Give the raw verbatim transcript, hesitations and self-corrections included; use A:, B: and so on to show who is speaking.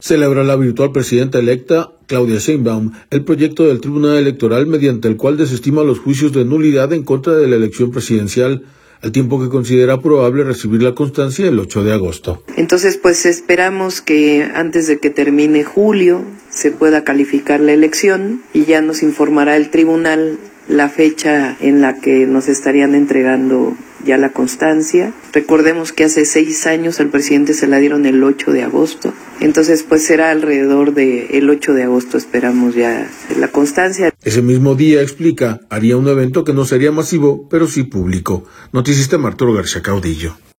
A: Celebra la virtual presidenta electa, Claudia Sheinbaum, el proyecto del Tribunal Electoral mediante el cual desestima los juicios de nulidad en contra de la elección presidencial, al tiempo que considera probable recibir la constancia el ocho de agosto.
B: Entonces, pues esperamos que antes de que termine julio se pueda calificar la elección y ya nos informará el tribunal la fecha en la que nos estarían entregando ya la constancia. Recordemos que hace seis años al presidente se la dieron el ocho de agosto, entonces pues será alrededor del ocho de agosto, esperamos ya la constancia.
A: Ese mismo día, explica, haría un evento que no sería masivo, pero sí público. Noticista Arturo García Caudillo.